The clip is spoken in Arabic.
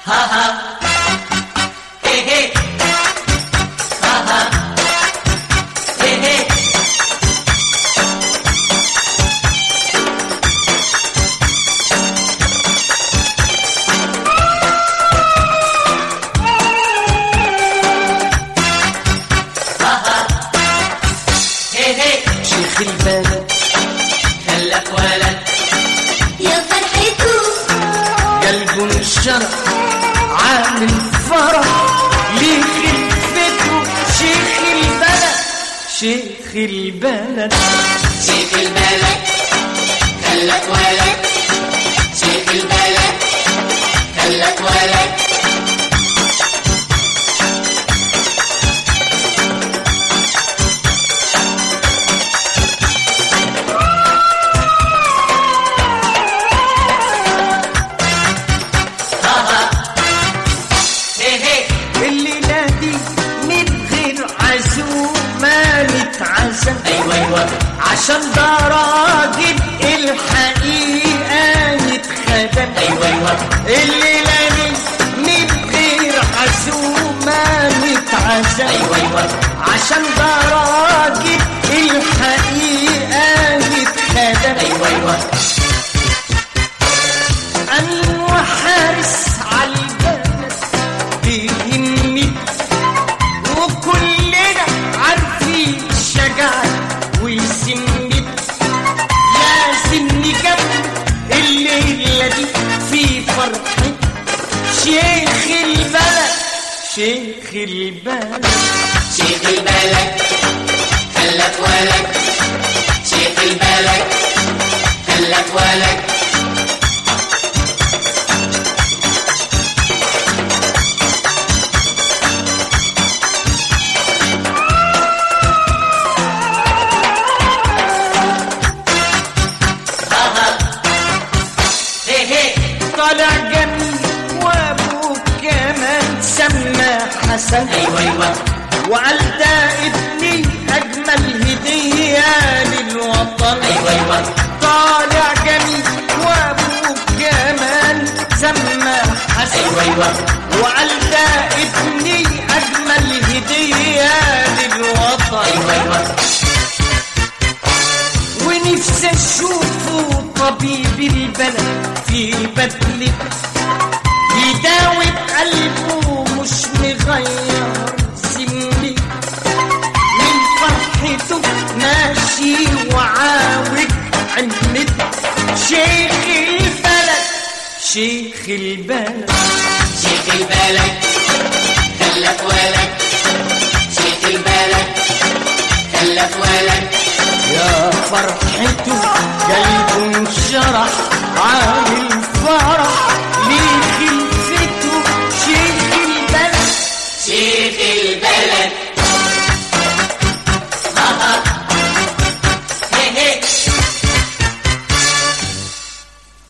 ها ها هي هي ها ها هي هي شيخ البلد خلف ولد يا فرحته قلبه انشرح عامل فرح ليه خلفته شيخ البلد شيخ البلد شيخ البلد خلف ولد شيخ البلد خلف ولد الليلة دي من غير عزومة نتعزم ايوه عشان ده راجل الحقيقة يتخدم ايوه الليلة دي من غير عزومة نتعزم ايوه عشان ده راجل الحقيقة يتخدم ايوه أنا حارس على البلد بيهمني وكلنا عارفين شجاعة وسمني لازم نكمل الليلة دي في فرحة شيخ البلد شيخ البلد شيخ البلد خلف ولد شيخ البلد خلف ولد طالع جميل وابوك كمان سمى حسن ايوه وقال ده ابني اجمل هديه للوطن ايوه طالع جميل وابوك كمان سمى حسن ايوه وقال ده ابني اجمل هديه للوطن ايوه ونفسي اشوفه طبيب البلد في بدلته يداوي قلبه مش مغير سمني من فرحته ماشي وعاوج عمته شيخ البلد شيخ البلد شيخ البلد خلف ولد شيخ البلد خلف ولد يا فرحته قلبه انشرح